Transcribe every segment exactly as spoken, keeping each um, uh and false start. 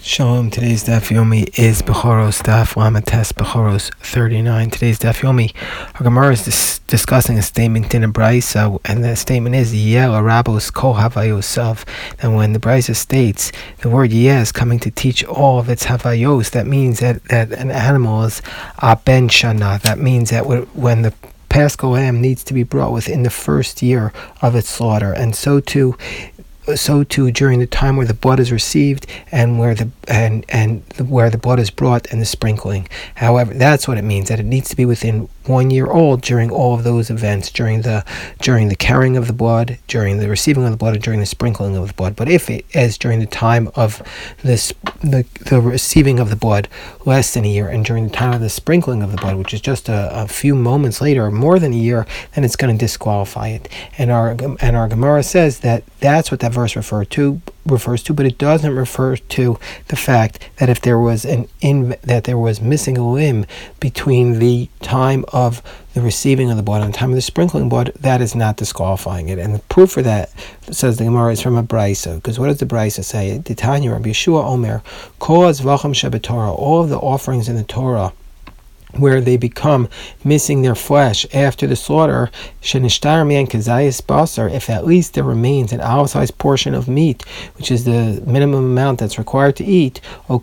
Shalom. Today's Daf Yomi is Bechoros Daf Lamates Bechoros thirty-nine. Today's Daf Yomi, our Gemara is dis- discussing a statement in a Brisa, and the statement is Yel Arabos Kol Havayosav. And when the Brisa states the word Yeh is coming to teach all of its Havayos, that means that, that an animal is a ben shana. That means that when the Paschal lamb needs to be brought within the first year of its slaughter, and so too. So too during the time where the blood is received and where the and and the, where the blood is brought and the sprinkling. However, that's what it means, that it needs to be within one year old during all of those events, during the during the carrying of the blood, during the receiving of the blood, and during the sprinkling of the blood. But if it is during the time of this the the receiving of the blood less than a year, and during the time of the sprinkling of the blood, which is just a, a few moments later or more than a year, then it's going to disqualify it. And our and our Gemara says that that's what that verse refer to refers to, but it doesn't refer to the fact that if there was an in that there was missing a limb between the time of the receiving of the blood and the time of the sprinkling of blood, that is not disqualifying it. And the proof for that, says the Gemara, is from a Brisa. Because what does the Brisa say? Titania Rabbi Yeshua Omer, Kol Zvachim Shebetorah, all of the offerings in the Torah where they become missing their flesh after the slaughter, if at least there remains an olive-sized portion of meat, which is the minimum amount that's required to eat, or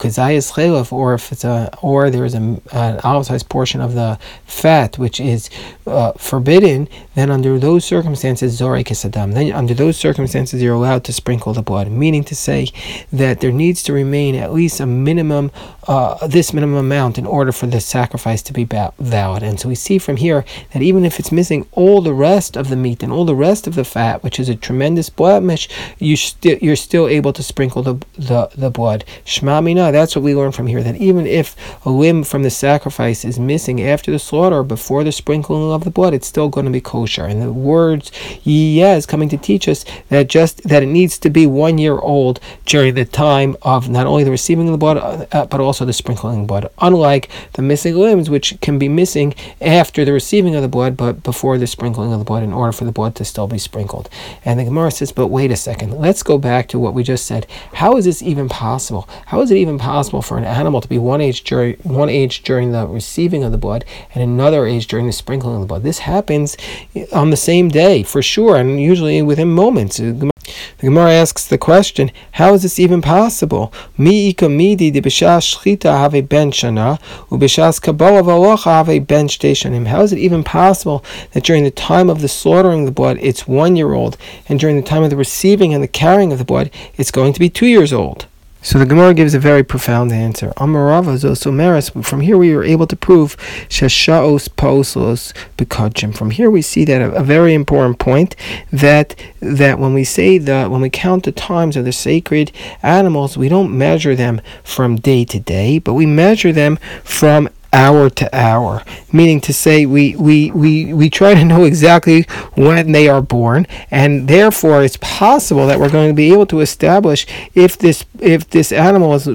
if it's a, or there is a, an olive-sized portion of the fat which is uh, forbidden, then under those circumstances, zorei kesadam. Then under those circumstances, you're allowed to sprinkle the blood. Meaning to say that there needs to remain at least a minimum, uh, this minimum amount in order for the sacrifice to be valid. And so we see from here that even if it's missing all the rest of the meat and all the rest of the fat, which is a tremendous blemish, you sti- you're still able to sprinkle the the, the blood. Shema mina, that's what we learn from here, that even if a limb from the sacrifice is missing after the slaughter or before the sprinkling of the blood, it's still going to be kosher. And the words Yeh is coming to teach us that just that it needs to be one year old during the time of not only the receiving of the blood, uh, but also the sprinkling of the blood, unlike the missing limbs, which can be missing after the receiving of the blood, but before the sprinkling of the blood, in order for the blood to still be sprinkled. And the Gemara says, but wait a second, let's go back to what we just said. How is this even possible? How is it even possible for an animal to be one age during one age during the receiving of the blood and another age during the sprinkling of the blood? This happens on the same day, for sure, and usually within moments. The Gemara asks the question, how is this even possible? Mi ikamidi de b'shas shchita have a ben shana, u'b'shas kabbalah v'alocha have a ben shtei shanim. How is it even possible that during the time of the slaughtering of the blood, it's one year old, and during the time of the receiving and the carrying of the blood, it's going to be two years old? So the Gemara gives a very profound answer. Amarava zosomeres. From here we are able to prove sheshaos paosos bekachim. From here we see that a, a very important point, that that when we say the when we count the times of the sacred animals, we don't measure them from day to day, but we measure them from hour to hour, meaning to say we, we, we, we try to know exactly when they are born, and therefore it's possible that we're going to be able to establish if this if this animal is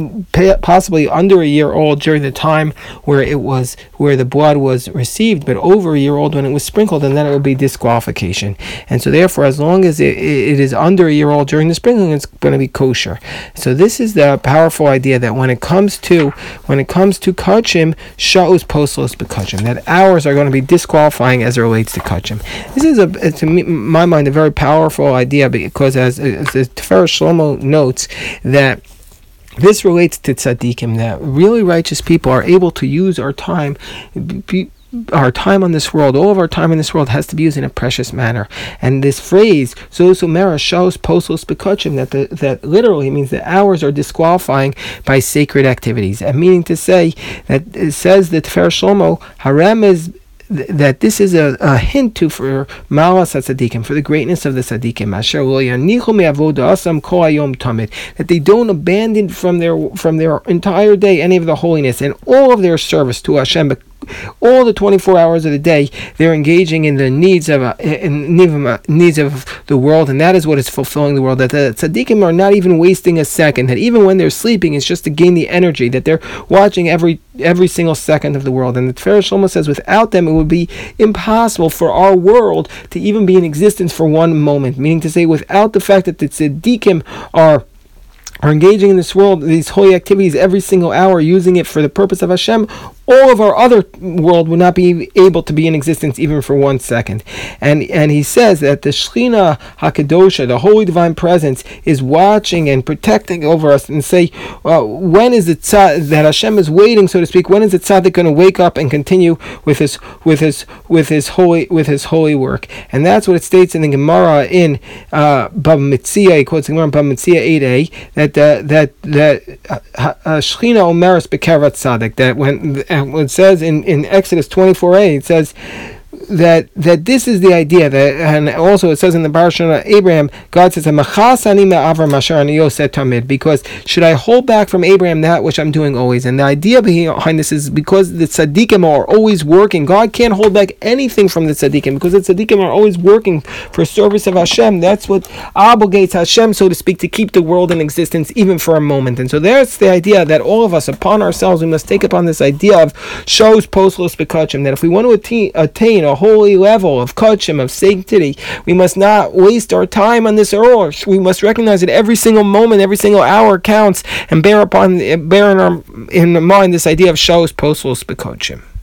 possibly under a year old during the time where it was where the blood was received, but over a year old when it was sprinkled, and then it would be disqualification. And so therefore, as long as it, it is under a year old during the sprinkling, it's going to be kosher. So this is the powerful idea that when it comes to when it comes to kachim, sha'us poslos bekachim, that hours are going to be disqualifying as it relates to kachim. This is a, to me, my mind, a very powerful idea, because as, as the Tiferes Shlomo notes, that this relates to tzaddikim, that really righteous people are able to use our time. Be, Our time on this world, all of our time in this world, has to be used in a precious manner. And this phrase, "Zosumera shaos poslos bekachim," that the, that literally means that hours are disqualifying by sacred activities. And meaning to say that it says that Tiferes Shlomo harem is that this is a, a hint to for malas tzaddikim, for the greatness of the tzaddikim, asher lo yanichu me'avoda asam kol hayom tamid, that they don't abandon from their from their entire day any of the holiness and all of their service to Hashem. All the twenty-four hours of the day, they're engaging in the needs of a, in needs of the world, and that is what is fulfilling the world. That the tzaddikim are not even wasting a second. That even when they're sleeping, it's just to gain the energy. That they're watching every every single second of the world. And the Tiferes Shlomo says, without them, it would be impossible for our world to even be in existence for one moment. Meaning to say, without the fact that the tzaddikim are are engaging in this world, these holy activities every single hour, using it for the purpose of Hashem, all of our other world would not be able to be in existence even for one second. And and he says that the Shechina HaKadosha, the Holy Divine Presence, is watching and protecting over us, and say, well, when is it tzad, that Hashem is waiting, so to speak, when is the tzaddik going to wake up and continue with his with his with his holy with his holy work? And that's what it states in the Gemara in uh, Bava Metzia. He quotes the Gemara in Bava Metzia eight a that uh, that that uh, Shechina Omeres Bekerat Tzaddik, that when it says in, in Exodus twenty-four a, it says that that this is the idea, that, and also it says in the Parashat Abraham, God says, because should I hold back from Abraham that which I'm doing always? And the idea behind this is because the tzaddikim are always working. God can't hold back anything from the tzaddikim, because the tzaddikim are always working for service of Hashem. That's what obligates Hashem, so to speak, to keep the world in existence even for a moment. And so there's the idea that all of us, upon ourselves, we must take upon this idea of shows poslos bekachim, that if we want to attain, attain a holy level of kachim, of sanctity, we must not waste our time on this earth. We must recognize that every single moment, every single hour counts, and bear upon bear in our in mind this idea of shows poslos bekachim.